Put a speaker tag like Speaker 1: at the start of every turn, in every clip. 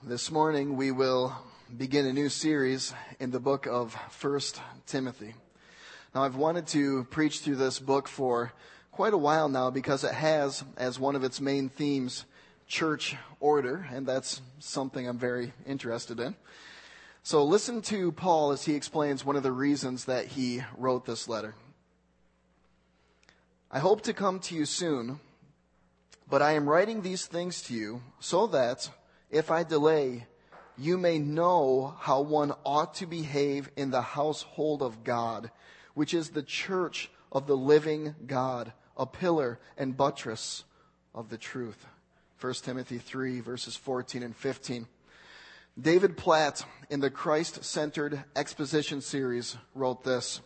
Speaker 1: This morning we will begin a new series in the book of 1 Timothy. Now I've wanted to preach through this book for quite a while now because it has as one of its main themes church order, and that's something I'm very interested in. So listen to Paul as he explains one of the reasons that he wrote this letter. I hope to come to you soon, but I am writing these things to you so that if I delay, you may know how one ought to behave in the household of God, which is the church of the living God, a pillar and buttress of the truth. 1 Timothy 3, verses 14 and 15. David Platt, in the Christ-Centered Exposition series, wrote this: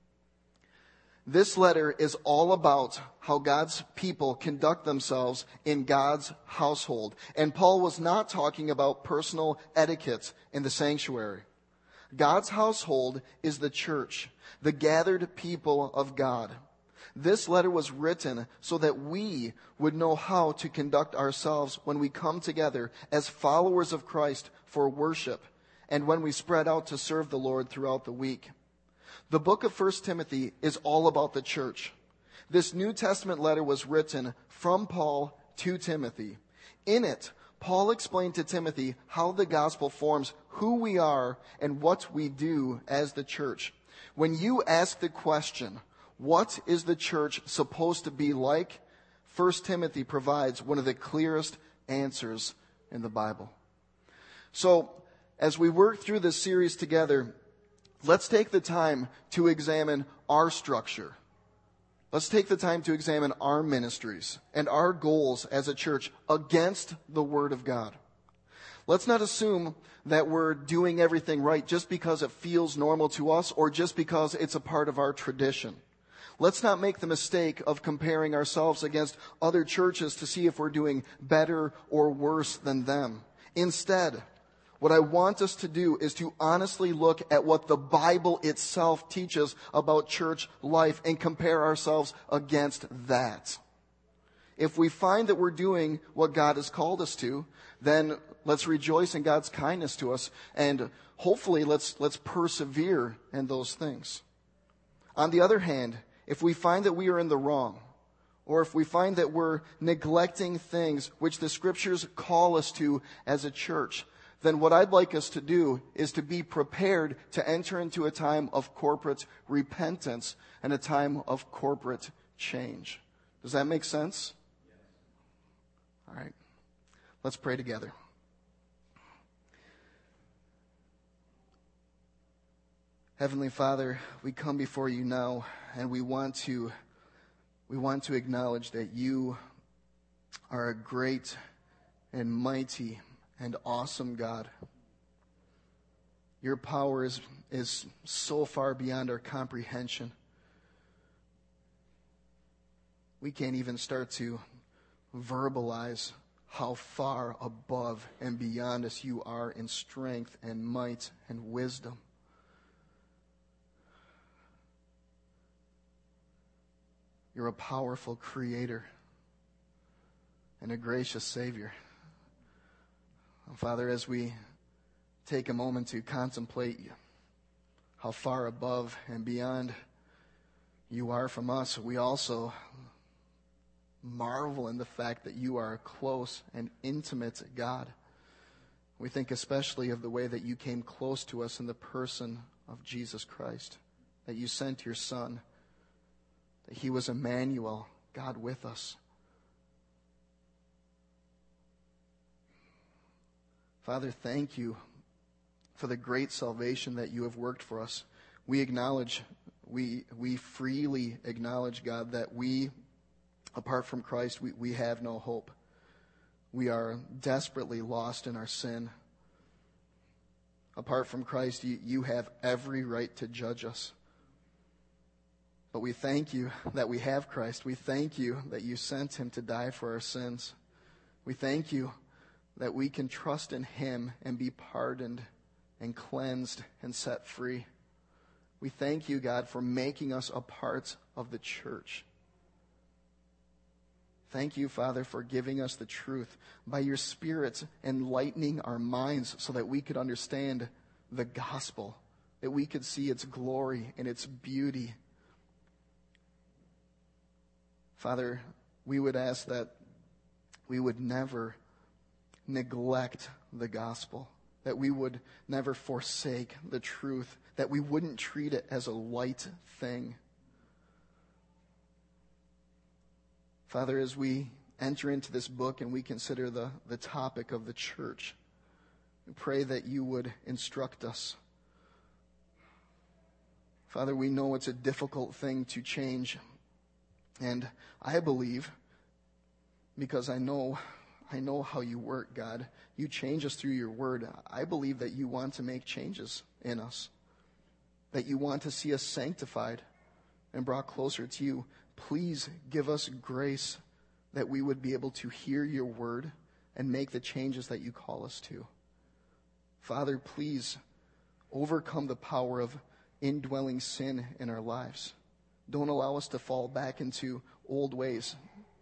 Speaker 1: "This letter is all about how God's people conduct themselves in God's household. And Paul was not talking about personal etiquette in the sanctuary. God's household is the church, the gathered people of God. This letter was written so that we would know how to conduct ourselves when we come together as followers of Christ for worship and when we spread out to serve the Lord throughout the week. The book of 1 Timothy is all about the church. This New Testament letter was written from Paul to Timothy. In it, Paul explained to Timothy how the gospel forms who we are and what we do as the church. When you ask the question, what is the church supposed to be like? 1 Timothy provides one of the clearest answers in the Bible. So, as we work through this series together, let's take the time to examine our structure. Let's take the time to examine our ministries and our goals as a church against the Word of God. Let's not assume that we're doing everything right just because it feels normal to us or just because it's a part of our tradition. Let's not make the mistake of comparing ourselves against other churches to see if we're doing better or worse than them. Instead, what I want us to do is to honestly look at what the Bible itself teaches about church life and compare ourselves against that. If we find that we're doing what God has called us to, then let's rejoice in God's kindness to us, and hopefully let's persevere in those things. On the other hand, if we find that we are in the wrong, or if we find that we're neglecting things which the Scriptures call us to as a church, then what I'd like us to do is to be prepared to enter into a time of corporate repentance and a time of corporate change. Does that make sense? Yes. All right. Let's pray together. Heavenly Father, we come before you now, and we want to acknowledge that you are a great and mighty and awesome God. Your power is so far beyond our comprehension. We can't even start to verbalize how far above and beyond us you are in strength and might and wisdom. You're a powerful creator and a gracious Savior. Father, as we take a moment to contemplate how far above and beyond you are from us, we also marvel in the fact that you are a close and intimate God. We think especially of the way that you came close to us in the person of Jesus Christ, that you sent your Son, that he was Emmanuel, God with us. Father, thank you for the great salvation that you have worked for us. We freely acknowledge, God, that we, apart from Christ, we have no hope. We are desperately lost in our sin. Apart from Christ, you have every right to judge us. But we thank you that we have Christ. We thank you that you sent him to die for our sins. We thank you that we can trust in him and be pardoned and cleansed and set free. We thank you, God, for making us a part of the church. Thank you, Father, for giving us the truth by your Spirit, enlightening our minds so that we could understand the gospel, that we could see its glory and its beauty. Father, we would ask that we would never neglect the gospel, that we would never forsake the truth, that we wouldn't treat it as a light thing. Father, as we enter into this book and we consider the topic of the church, we pray that you would instruct us. Father, we know it's a difficult thing to change. And I believe, because I know how you work, God. You change us through your word. I believe that you want to make changes in us, that you want to see us sanctified and brought closer to you. Please give us grace that we would be able to hear your word and make the changes that you call us to. Father, please overcome the power of indwelling sin in our lives. Don't allow us to fall back into old ways.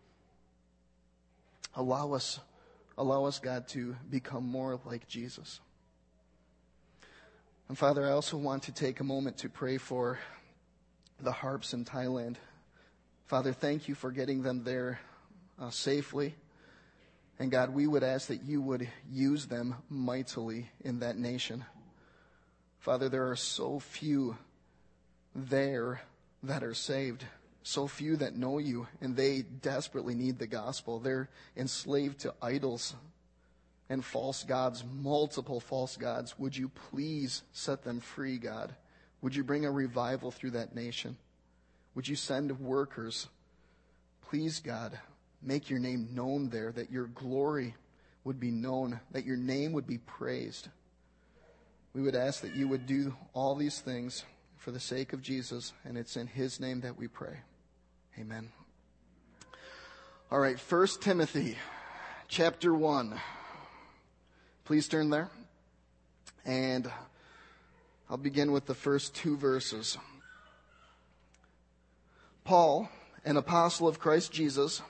Speaker 1: Allow us, God, to become more like Jesus. And Father, I also want to take a moment to pray for the Harps in Thailand. Father, thank you for getting them there safely. And God, we would ask that you would use them mightily in that nation. Father, there are so few there that are saved, so few that know you, and they desperately need the gospel. They're enslaved to idols and false gods, multiple false gods. Would you please set them free, God? Would you bring a revival through that nation? Would you send workers? Please, God, make your name known there, that your glory would be known, that your name would be praised. We would ask that you would do all these things for the sake of Jesus, and it's in his name that we pray. Amen. All right, 1 Timothy chapter 1. Please turn there. And I'll begin with the first two verses. Paul, an apostle of Christ Jesus,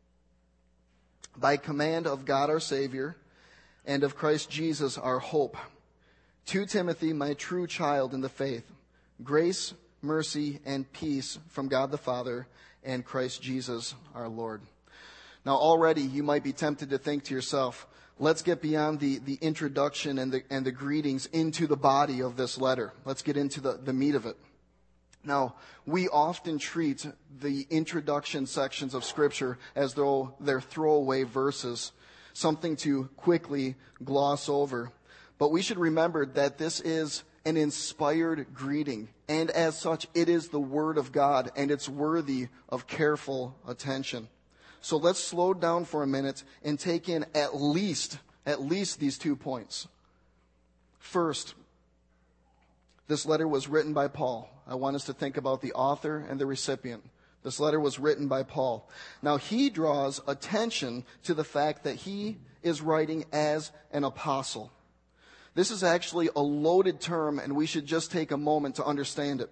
Speaker 1: by command of God our Savior, and of Christ Jesus our hope, to Timothy, my true child in the faith, grace, mercy, and peace from God the Father and Christ Jesus our Lord. Now already you might be tempted to think to yourself, let's get beyond the introduction and the greetings into the body of this letter. Let's get into the meat of it. Now, we often treat the introduction sections of Scripture as though they're throwaway verses, something to quickly gloss over. But we should remember that this is an inspired greeting, and as such, it is the Word of God, and it's worthy of careful attention. So let's slow down for a minute and take in at least these 2 points. First, this letter was written by Paul. I want us to think about the author and the recipient. This letter was written by Paul. Now, he draws attention to the fact that he is writing as an apostle. This is actually a loaded term, and we should just take a moment to understand it.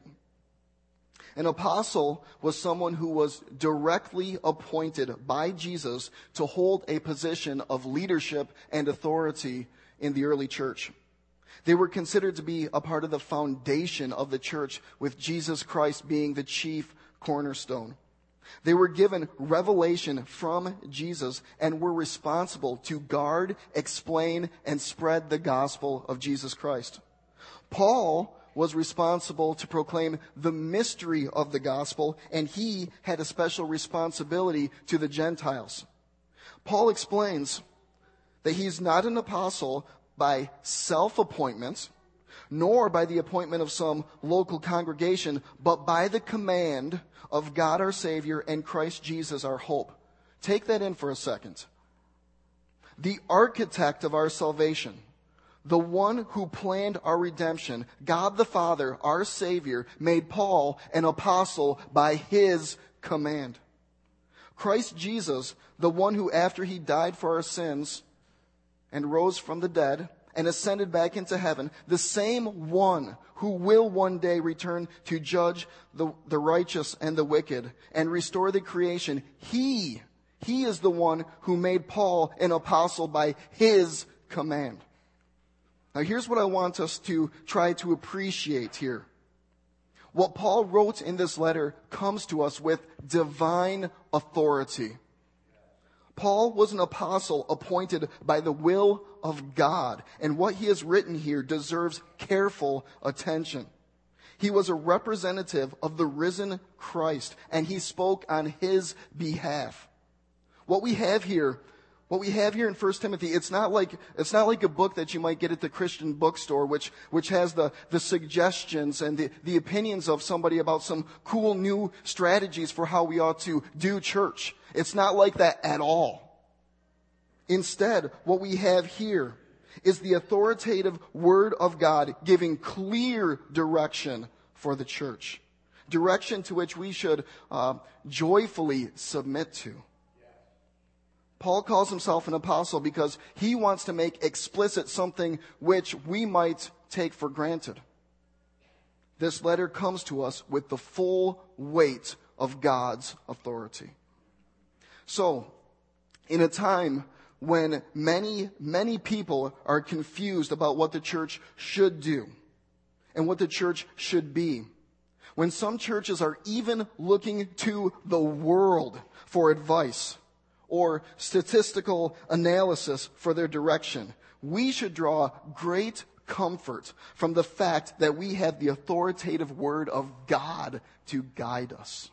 Speaker 1: An apostle was someone who was directly appointed by Jesus to hold a position of leadership and authority in the early church. They were considered to be a part of the foundation of the church, with Jesus Christ being the chief cornerstone. They were given revelation from Jesus and were responsible to guard, explain, and spread the gospel of Jesus Christ. Paul was responsible to proclaim the mystery of the gospel, and he had a special responsibility to the Gentiles. Paul explains that he's not an apostle by self-appointment, nor by the appointment of some local congregation, but by the command of God our Savior and Christ Jesus our hope. Take that in for a second. The architect of our salvation, the one who planned our redemption, God the Father, our Savior, made Paul an apostle by his command. Christ Jesus, the one who after he died for our sins and rose from the dead and ascended back into heaven, the same one who will one day return to judge the righteous and the wicked and restore the creation, he He is the one who made Paul an apostle by his command. Now here's what I want us to try to appreciate here. What Paul wrote in this letter comes to us with divine authority. Paul was an apostle appointed by the will of God, and what he has written here deserves careful attention. He was a representative of the risen Christ, and he spoke on his behalf. What we have here in 1 Timothy, it's not like a book that you might get at the Christian bookstore, which has the suggestions and the opinions of somebody about some cool new strategies for how we ought to do church. It's not like that at all. Instead, what we have here is the authoritative Word of God giving clear direction for the church. Direction to which we should joyfully submit to. Paul calls himself an apostle because he wants to make explicit something which we might take for granted. This letter comes to us with the full weight of God's authority. So, in a time when many people are confused about what the church should do and what the church should be, when some churches are even looking to the world for advice or statistical analysis for their direction, we should draw great comfort from the fact that we have the authoritative Word of God to guide us.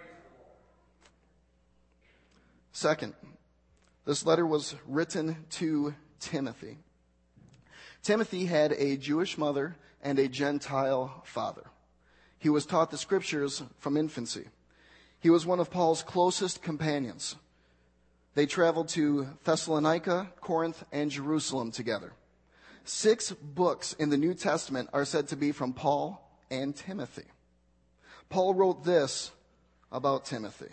Speaker 1: Second, this letter was written to Timothy. Timothy had a Jewish mother and a Gentile father. He was taught the Scriptures from infancy. He was one of Paul's closest companions. They traveled to Thessalonica, Corinth, and Jerusalem together. 6 books in the New Testament are said to be from Paul and Timothy. Paul wrote this about Timothy.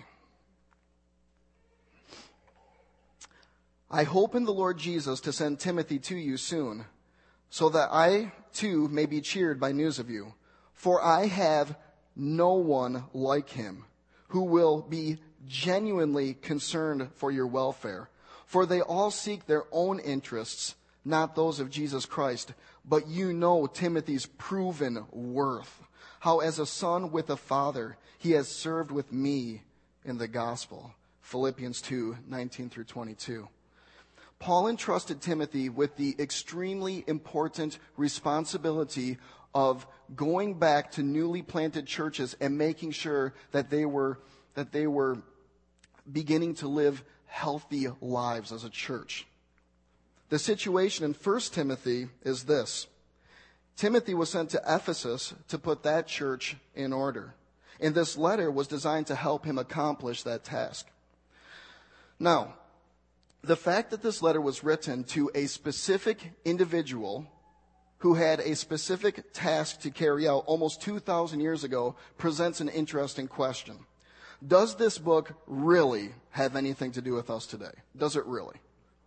Speaker 1: I hope in the Lord Jesus to send Timothy to you soon, so that I too may be cheered by news of you. For I have no one like him who will be genuinely concerned for your welfare. For they all seek their own interests, not those of Jesus Christ. But you know Timothy's proven worth, how as a son with a father he has served with me in the gospel. Philippians 2:19 through 22. Paul entrusted Timothy with the extremely important responsibility of going back to newly planted churches and making sure that they were beginning to live healthy lives as a church. The situation in 1 Timothy is this. Timothy was sent to Ephesus to put that church in order. And this letter was designed to help him accomplish that task. Now, the fact that this letter was written to a specific individual who had a specific task to carry out almost 2,000 years ago presents an interesting question. Does this book really have anything to do with us today? Does it really?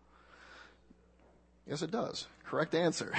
Speaker 1: Yes, it does. Correct answer.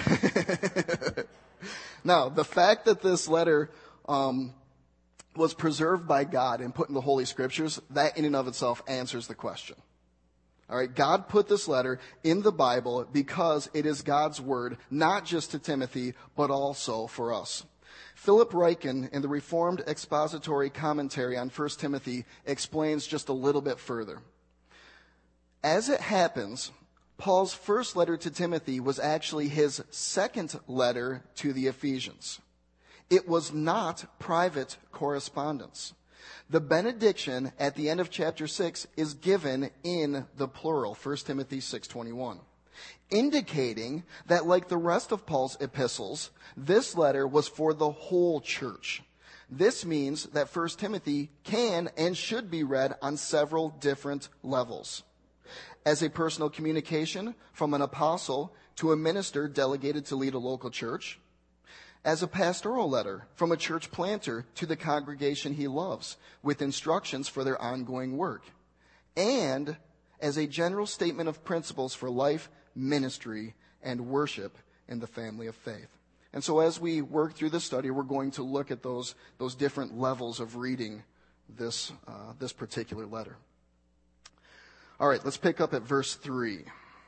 Speaker 1: Now, the fact that this letter was preserved by God and put in the Holy Scriptures, that in and of itself answers the question. All right, God put this letter in the Bible because it is God's word, not just to Timothy, but also for us. Philip Ryken, in the Reformed Expository Commentary on 1 Timothy, explains just a little bit further. As it happens, Paul's first letter to Timothy was actually his second letter to the Ephesians. It was not private correspondence. The benediction at the end of chapter 6 is given in the plural, 1 Timothy 6:21, indicating that like the rest of Paul's epistles, this letter was for the whole church. This means that 1 Timothy can and should be read on several different levels. As a personal communication from an apostle to a minister delegated to lead a local church, as a pastoral letter from a church planter to the congregation he loves, with instructions for their ongoing work, and as a general statement of principles for life, ministry, and worship in the family of faith. And so as we work through this study, we're going to look at those different levels of reading this particular letter. All right, let's pick up at verse 3.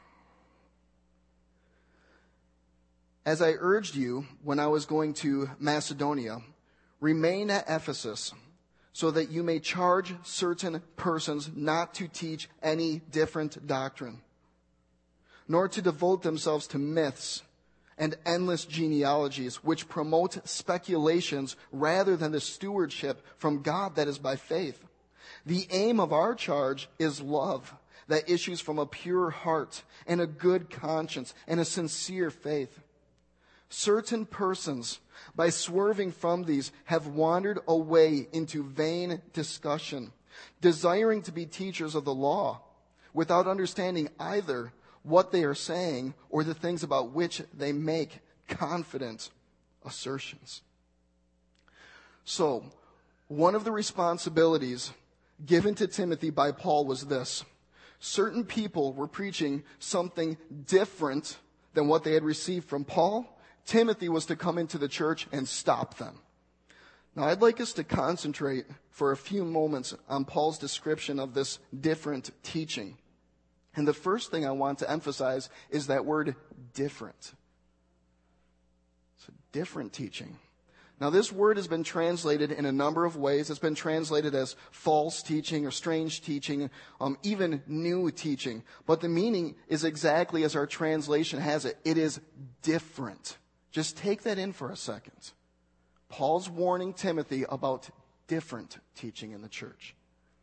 Speaker 1: As I urged you when I was going to Macedonia, remain at Ephesus, so that you may charge certain persons not to teach any different doctrine, nor to devote themselves to myths and endless genealogies, which promote speculations rather than the stewardship from God that is by faith. The aim of our charge is love that issues from a pure heart and a good conscience and a sincere faith. Certain persons, by swerving from these, have wandered away into vain discussion, desiring to be teachers of the law, without understanding either what they are saying or the things about which they make confident assertions. So, one of the responsibilities given to Timothy by Paul was this. Certain people were preaching something different than what they had received from Paul. Timothy was to come into the church and stop them. Now, I'd like us to concentrate for a few moments on Paul's description of this different teaching. And the first thing I want to emphasize is that word different. It's a different teaching. Now, this word has been translated in a number of ways. It's been translated as false teaching or strange teaching, even new teaching. But the meaning is exactly as our translation has it. It is different. Just take that in for a second. Paul's warning Timothy about different teaching in the church.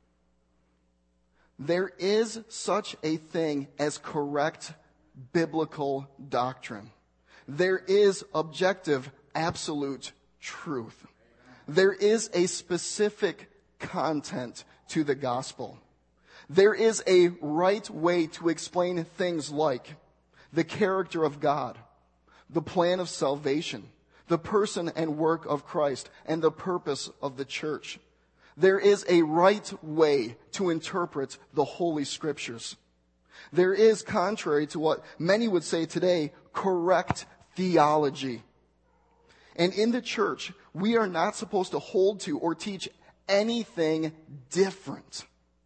Speaker 1: There is such a thing as correct biblical doctrine. There is objective, absolute truth. There is a specific content to the gospel. There is a right way to explain things like the character of God, the plan of salvation, the person and work of Christ, and the purpose of the church. There is a right way to interpret the Holy Scriptures. There is, contrary to what many would say today, correct theology. And in the church, we are not supposed to hold to or teach anything different.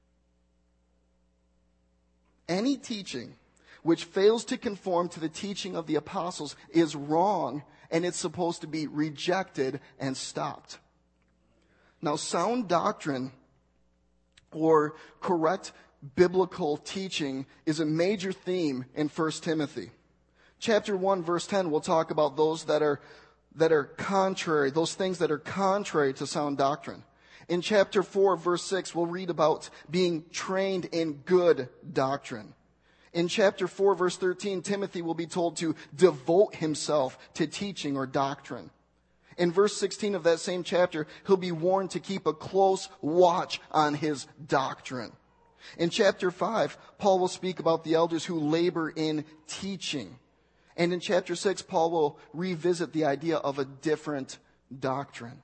Speaker 1: Any teaching which fails to conform to the teaching of the apostles is wrong, and it's supposed to be rejected and stopped. Now, sound doctrine or correct biblical teaching is a major theme in 1 Timothy. Chapter 1, verse 10 will talk about those that are contrary, those things that are contrary to sound doctrine. In chapter 4, verse 6, we'll read about being trained in good doctrine. In chapter 4, verse 13, Timothy will be told to devote himself to teaching or doctrine. In verse 16 of that same chapter, he'll be warned to keep a close watch on his doctrine. In chapter 5, Paul will speak about the elders who labor in teaching. And in chapter 6, Paul will revisit the idea of a different doctrine.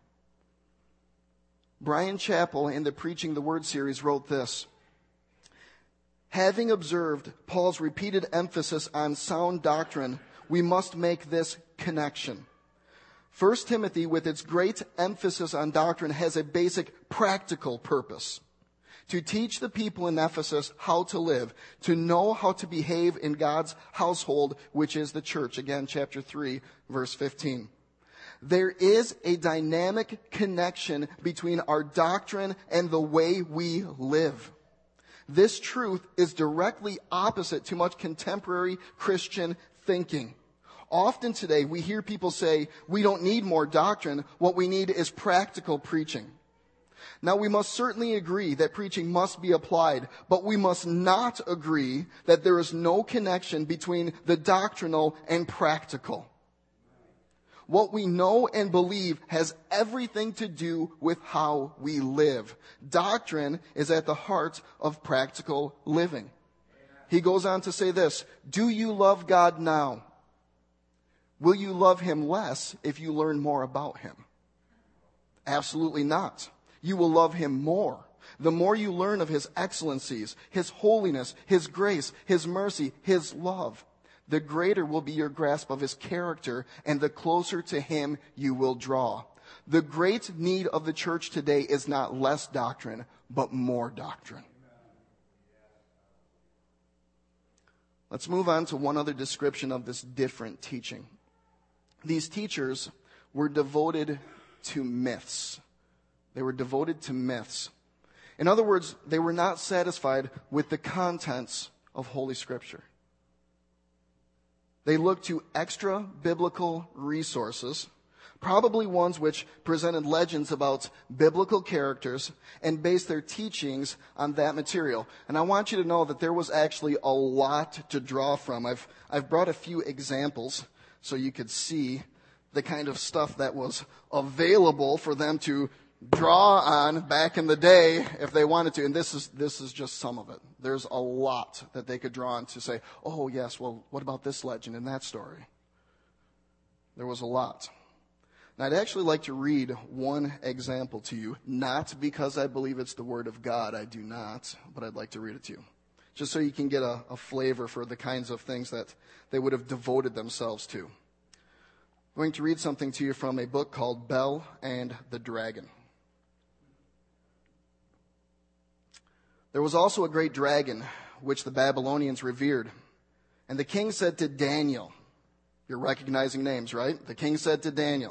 Speaker 1: Brian Chappell, in the Preaching the Word series, wrote this: having observed Paul's repeated emphasis on sound doctrine, we must make this connection. 1 Timothy, with its great emphasis on doctrine, has a basic practical purpose: to teach the people in Ephesus how to live, to know how to behave in God's household, which is the church. Again, chapter 3, verse 15. There is a dynamic connection between our doctrine and the way we live. This truth is directly opposite to much contemporary Christian thinking. Often today, we hear people say, we don't need more doctrine. What we need is practical preaching. Now, we must certainly agree that preaching must be applied, but we must not agree that there is no connection between the doctrinal and practical. What we know and believe has everything to do with how we live. Doctrine is at the heart of practical living. He goes on to say this: do you love God now? Will you love Him less if you learn more about Him? Absolutely not. You will love Him more. The more you learn of His excellencies, His holiness, His grace, His mercy, His love, the greater will be your grasp of His character, and the closer to Him you will draw. The great need of the church today is not less doctrine, but more doctrine. Let's move on to one other description of this different teaching. These teachers were devoted to myths. They were devoted to myths. In other words, they were not satisfied with the contents of Holy Scripture. They looked to extra biblical resources, probably ones which presented legends about biblical characters, and based their teachings on that material. And I want you to know that there was actually a lot to draw from. I've brought a few examples so you could see the kind of stuff that was available for them to draw on back in the day if they wanted to. And this is just some of it. There's a lot that they could draw on to say, oh yes, well, what about this legend and that story? There was a lot. And I'd actually like to read one example to you, not because I believe it's the Word of God, I do not, but I'd like to read it to you, just so you can get a flavor for the kinds of things that they would have devoted themselves to. I'm going to read something to you from a book called Bel and the Dragon. There was also a great dragon, which the Babylonians revered. And the king said to Daniel, you're recognizing names, right? The king said to Daniel,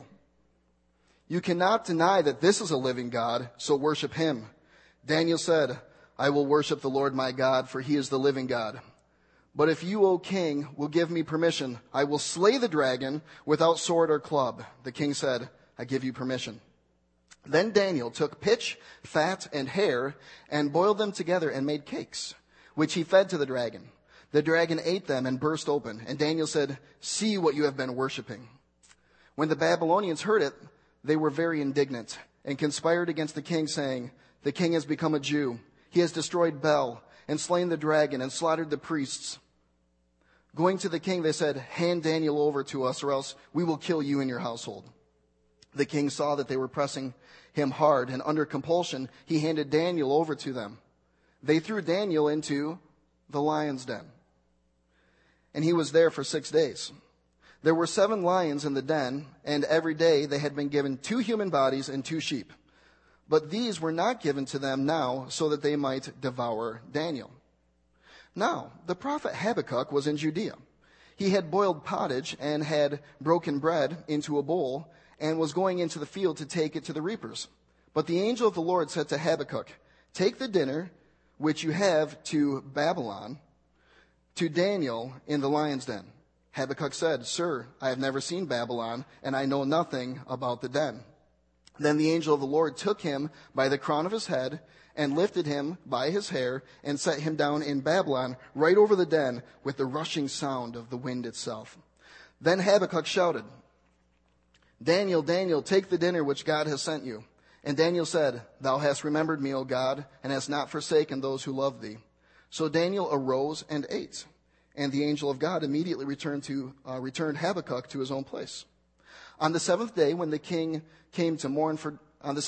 Speaker 1: you cannot deny that this is a living God, so worship him. Daniel said, I will worship the Lord my God, for he is the living God. But if you, O king, will give me permission, I will slay the dragon without sword or club. The king said, I give you permission. Then Daniel took pitch, fat, and hair, and boiled them together and made cakes, which he fed to the dragon. The dragon ate them and burst open, and Daniel said, see what you have been worshiping. When the Babylonians heard it, they were very indignant and conspired against the king, saying, the king has become a Jew. He has destroyed Bel and slain the dragon and slaughtered the priests. Going to the king, they said, hand Daniel over to us, or else we will kill you and your household. The king saw that they were pressing him hard, and under compulsion, he handed Daniel over to them. They threw Daniel into the lion's den, and he was there for 6 days. There were 7 lions in the den, and every day they had been given 2 human bodies and 2 sheep. But these were not given to them now so that they might devour Daniel. Now, the prophet Habakkuk was in Judea. He had boiled pottage and had broken bread into a bowl and was going into the field to take it to the reapers. But the angel of the Lord said to Habakkuk, take the dinner which you have to Babylon, to Daniel in the lion's den. Habakkuk said, sir, I have never seen Babylon, and I know nothing about the den. Then the angel of the Lord took him by the crown of his head and lifted him by his hair and set him down in Babylon, right over the den, with the rushing sound of the wind itself. Then Habakkuk shouted, Daniel, Daniel, take the dinner which God has sent you. And Daniel said, thou hast remembered me, O God, and hast not forsaken those who love thee. So Daniel arose and ate. And the angel of God immediately returned Habakkuk to his own place. On the 7th day, when the king came to mourn for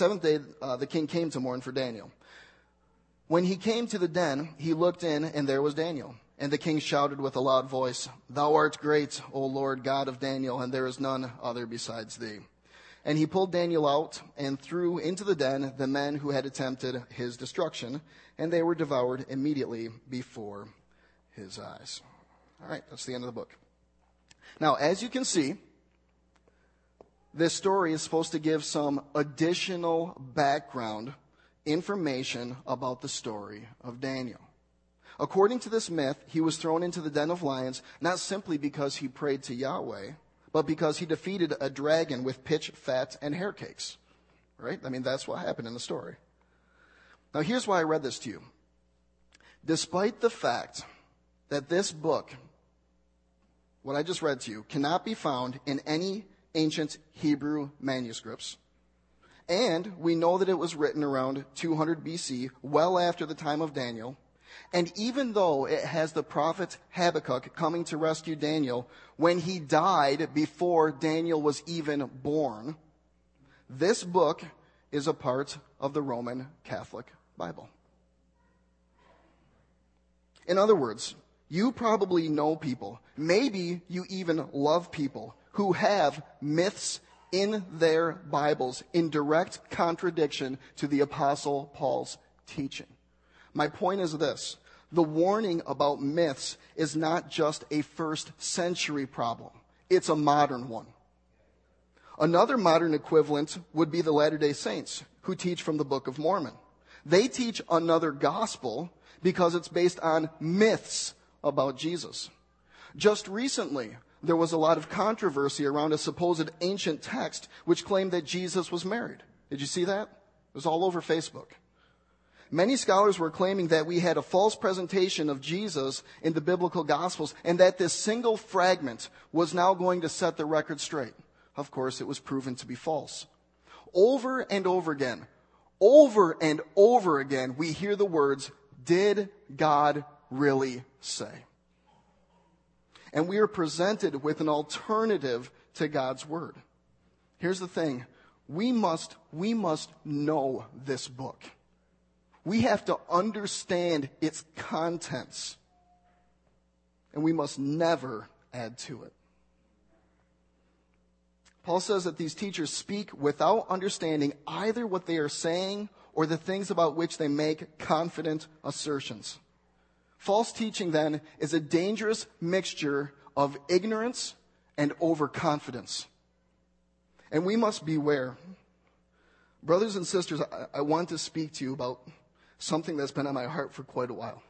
Speaker 1: Daniel. When he came to the den, he looked in, and there was Daniel. And the king shouted with a loud voice, thou art great, O Lord God of Daniel, and there is none other besides thee. And he pulled Daniel out and threw into the den the men who had attempted his destruction, and they were devoured immediately before his eyes. All right, that's the end of the book. Now, as you can see, this story is supposed to give some additional background information about the story of Daniel. According to this myth, he was thrown into the den of lions not simply because he prayed to Yahweh, but because he defeated a dragon with pitch, fat, and hair cakes. Right? I mean, that's what happened in the story. Now, here's why I read this to you. Despite the fact that this book, what I just read to you, cannot be found in any ancient Hebrew manuscripts, and we know that it was written around 200 BC, well after the time of Daniel, and even though it has the prophet Habakkuk coming to rescue Daniel when he died before Daniel was even born, this book is a part of the Roman Catholic Bible. In other words, you probably know people, maybe you even love people, who have myths in their Bibles in direct contradiction to the Apostle Paul's teaching. My point is this. The warning about myths is not just a first century problem. It's a modern one. Another modern equivalent would be the Latter-day Saints, who teach from the Book of Mormon. They teach another gospel because it's based on myths about Jesus. Just recently, there was a lot of controversy around a supposed ancient text which claimed that Jesus was married. Did you see that? It was all over Facebook. Many scholars were claiming that we had a false presentation of Jesus in the biblical Gospels and that this single fragment was now going to set the record straight. Of course, it was proven to be false. Over and over again, we hear the words, "Did God really say?" And we are presented with an alternative to God's word. Here's the thing. We must know this book. We have to understand its contents. And we must never add to it. Paul says that these teachers speak without understanding either what they are saying or the things about which they make confident assertions. False teaching, then, is a dangerous mixture of ignorance and overconfidence. And we must beware. Brothers and sisters, I want to speak to you about something that's been on my heart for quite a while.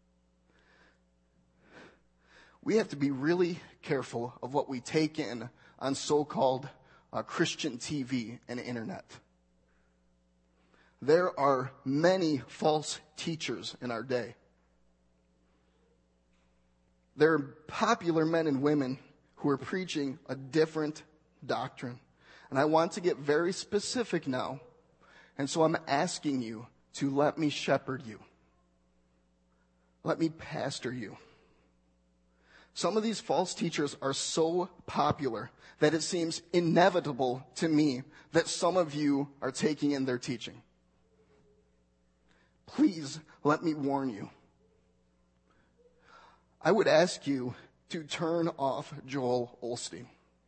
Speaker 1: We have to be really careful of what we take in on so-called Christian TV and internet. There are many false teachers in our day. There are popular men and women who are preaching a different doctrine. And I want to get very specific now. And so I'm asking you to let me shepherd you. Let me pastor you. Some of these false teachers are so popular that it seems inevitable to me that some of you are taking in their teaching. Please let me warn you. I would ask you to turn off Joel Osteen.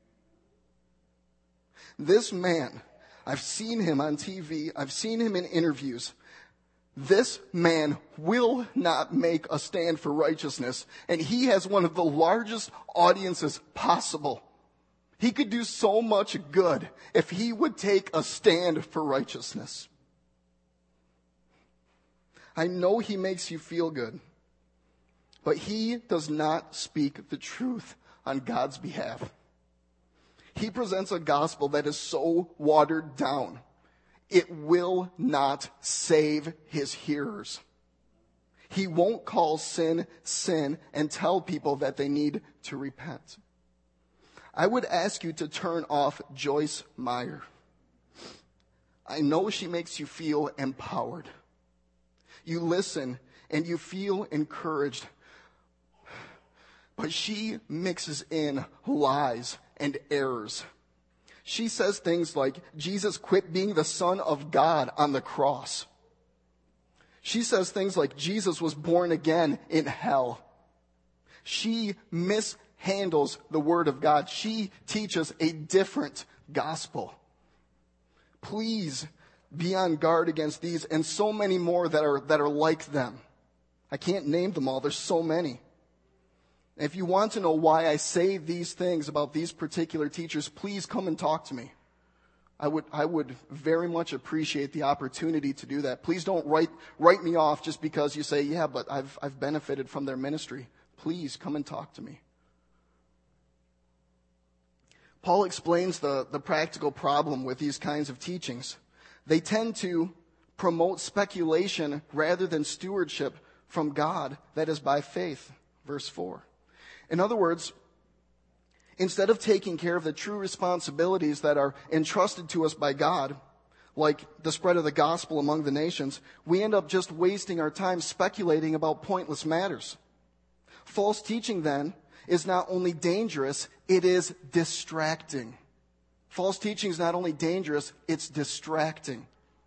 Speaker 1: This man, I've seen him on TV, I've seen him in interviews. This man will not make a stand for righteousness, and he has one of the largest audiences possible. He could do so much good if he would take a stand for righteousness. I know he makes you feel good, but he does not speak the truth on God's behalf. He presents a gospel that is so watered down, it will not save his hearers. He won't call sin, sin, and tell people that they need to repent. I would ask you to turn off Joyce Meyer. I know she makes you feel empowered. You listen and you feel encouraged. But she mixes in lies and errors. She says things like Jesus quit being the Son of God on the cross. She says things like Jesus was born again in hell. She mishandles the Word of God. She teaches a different gospel. Please be on guard against these and so many more that are like them. I can't name them all. There's so many. If you want to know why I say these things about these particular teachers, please come and talk to me. I would very much appreciate the opportunity to do that. Please don't write me off just because you say, yeah, but I've benefited from their ministry. Please come and talk to me. Paul explains the practical problem with these kinds of teachings. They tend to promote speculation rather than stewardship from God that is by faith. Verse 4. In other words, instead of taking care of the true responsibilities that are entrusted to us by God, like the spread of the gospel among the nations, we end up just wasting our time speculating about pointless matters. False teaching, then, is not only dangerous, it is distracting. False teaching is not only dangerous, it's distracting.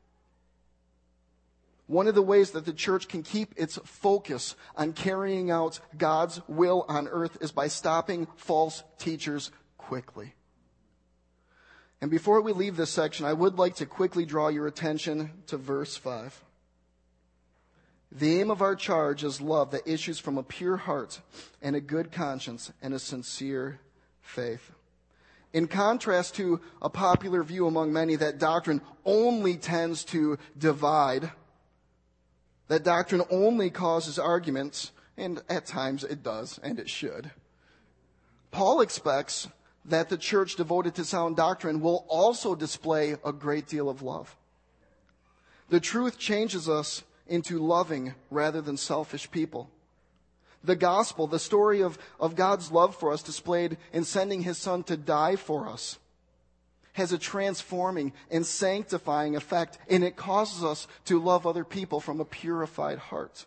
Speaker 1: One of the ways that the church can keep its focus on carrying out God's will on earth is by stopping false teachers quickly. And before we leave this section, I would like to quickly draw your attention to verse 5. The aim of our charge is love that issues from a pure heart and a good conscience and a sincere faith. In contrast to a popular view among many that doctrine only tends to divide, that doctrine only causes arguments, and at times it does, and it should, Paul expects that the church devoted to sound doctrine will also display a great deal of love. The truth changes us into loving rather than selfish people. The gospel, the story of God's love for us displayed in sending his son to die for us, has a transforming and sanctifying effect, and it causes us to love other people from a purified heart.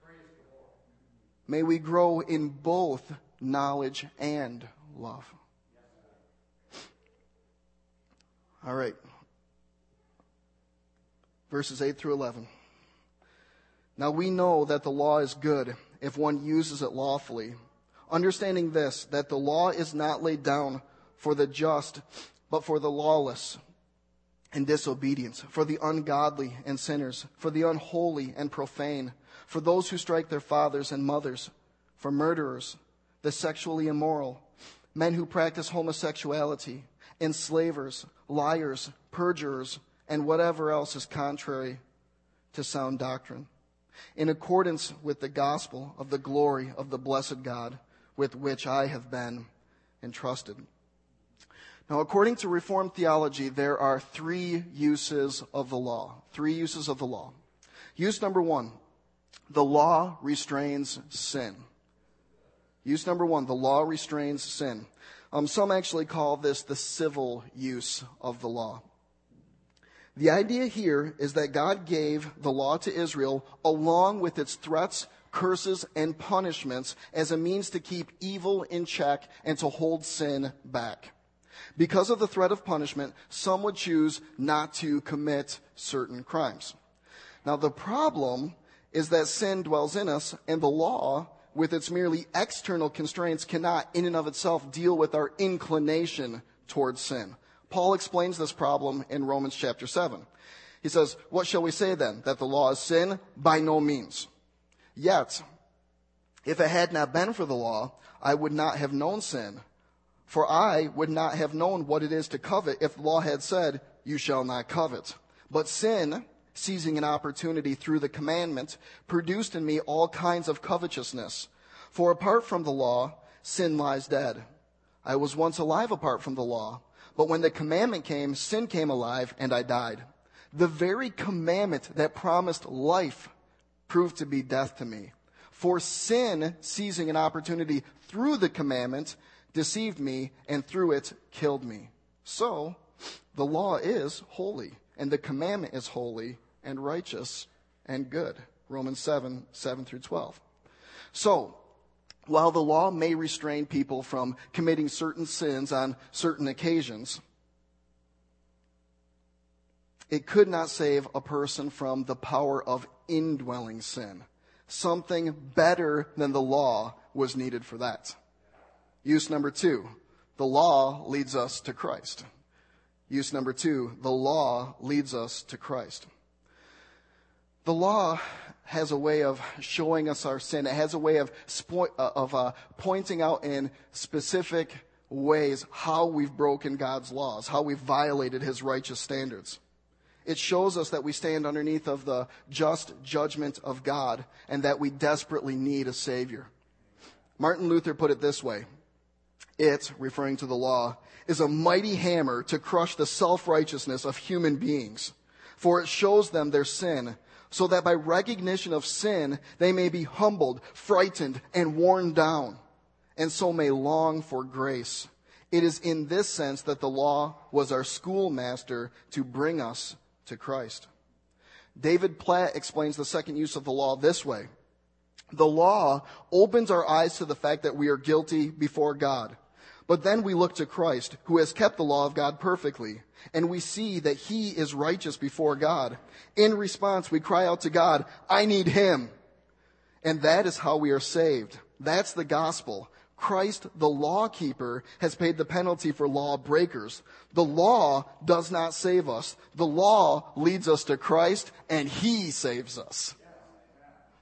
Speaker 1: May we grow in both knowledge and love. All right. Verses 8 through 11. Now we know that the law is good if one uses it lawfully, understanding this, that the law is not laid down for the just, but for the lawless and disobedient, for the ungodly and sinners, for the unholy and profane, for those who strike their fathers and mothers, for murderers, the sexually immoral, men who practice homosexuality, enslavers, liars, perjurers, and whatever else is contrary to sound doctrine, in accordance with the gospel of the glory of the blessed God with which I have been entrusted. Now, according to Reformed theology, there are three uses of the law. Three uses of the law. Use number one, the law restrains sin. Use number one, the law restrains sin. Some actually call this the civil use of the law. The idea here is that God gave the law to Israel along with its threats, curses, and punishments as a means to keep evil in check and to hold sin back. Because of the threat of punishment, some would choose not to commit certain crimes. Now, the problem is that sin dwells in us, and the law, with its merely external constraints, cannot in and of itself deal with our inclination towards sin. Paul explains this problem in Romans chapter 7. He says, what shall we say then? That the law is sin? By no means. Yet, if it had not been for the law, I would not have known sin. For I would not have known what it is to covet if the law had said, you shall not covet. But sin, seizing an opportunity through the commandment, produced in me all kinds of covetousness. For apart from the law, sin lies dead. I was once alive apart from the law. But when the commandment came, sin came alive, and I died. The very commandment that promised life proved to be death to me. For sin, seizing an opportunity through the commandment, deceived me, and through it killed me. So, the law is holy, and the commandment is holy and righteous and good. Romans 7 through 12. So, while the law may restrain people from committing certain sins on certain occasions, it could not save a person from the power of indwelling sin. Something better than the law was needed for that. Use number two, the law leads us to Christ. Use number two, the law leads us to Christ. The law has a way of showing us our sin. It has a way of pointing out in specific ways how we've broken God's laws, how we've violated his righteous standards. It shows us that we stand underneath of the just judgment of God and that we desperately need a Savior. Martin Luther put it this way. It, referring to the law, is a mighty hammer to crush the self-righteousness of human beings, for it shows them their sin, so that by recognition of sin, they may be humbled, frightened, and worn down, and so may long for grace. It is in this sense that the law was our schoolmaster to bring us to Christ. David Platt explains the second use of the law this way. The law opens our eyes to the fact that we are guilty before God. But then we look to Christ, who has kept the law of God perfectly, and we see that he is righteous before God. In response, we cry out to God, I need him. And that is how we are saved. That's the gospel. Christ, the lawkeeper, has paid the penalty for lawbreakers. The law does not save us. The law leads us to Christ, and he saves us.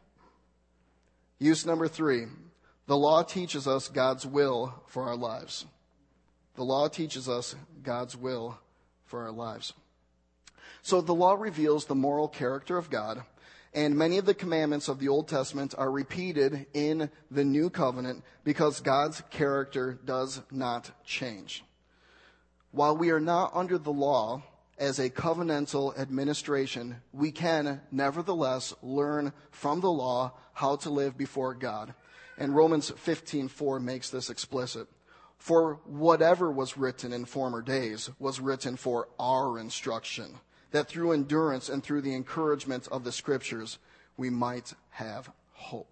Speaker 1: Use number 3. The law teaches us God's will for our lives. The law teaches us God's will for our lives. So the law reveals the moral character of God, and many of the commandments of the Old Testament are repeated in the New Covenant because God's character does not change. While we are not under the law as a covenantal administration, we can nevertheless learn from the law how to live before God. And Romans 15:4 makes this explicit. For whatever was written in former days was written for our instruction, that through endurance and through the encouragement of the Scriptures, we might have hope.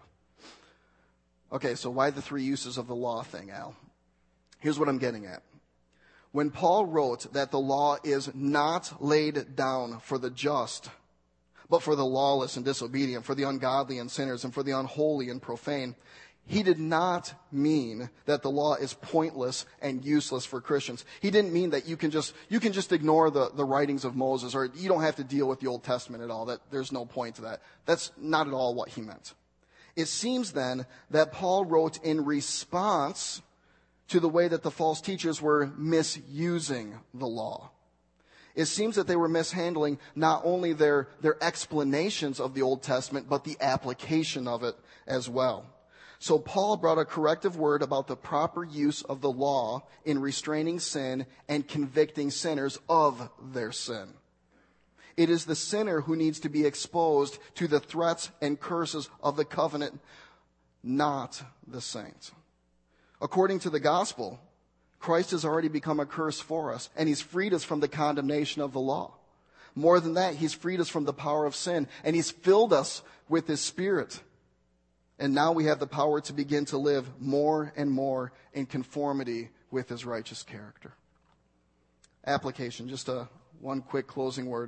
Speaker 1: Okay, so why the 3 uses of the law thing, Al? Here's what I'm getting at. When Paul wrote that the law is not laid down for the just, but for the lawless and disobedient, for the ungodly and sinners, and for the unholy and profane, he did not mean that the law is pointless and useless for Christians. He didn't mean that you can just ignore the writings of Moses, or you don't have to deal with the Old Testament at all. That there's no point to that. That's not at all what he meant. It seems then that Paul wrote in response to the way that the false teachers were misusing the law. It seems that they were mishandling not only their explanations of the Old Testament, but the application of it as well. So Paul brought a corrective word about the proper use of the law in restraining sin and convicting sinners of their sin. It is the sinner who needs to be exposed to the threats and curses of the covenant, not the saint. According to the gospel, Christ has already become a curse for us, and he's freed us from the condemnation of the law. More than that, he's freed us from the power of sin, and he's filled us with his Spirit. And now we have the power to begin to live more and more in conformity with his righteous character. Application, just one quick closing word.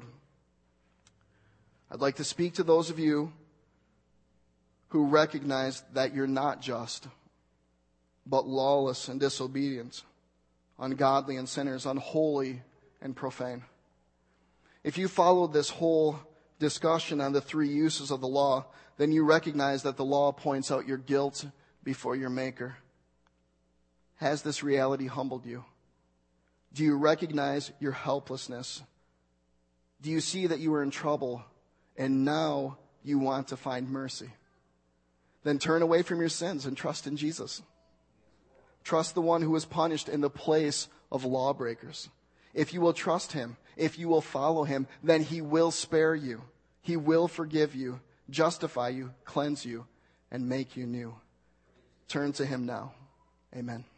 Speaker 1: I'd like to speak to those of you who recognize that you're not just, but lawless and disobedient, ungodly and sinners, unholy and profane. If you followed this whole discussion on the 3 uses of the law, then you recognize that the law points out your guilt before your Maker. Has this reality humbled you? Do you recognize your helplessness? Do you see that you are in trouble and now you want to find mercy? Then turn away from your sins and trust in Jesus. Trust the one who was punished in the place of lawbreakers. If you will trust him, if you will follow him, then he will spare you. He will forgive you, justify you, cleanse you, and make you new. Turn to him now. Amen.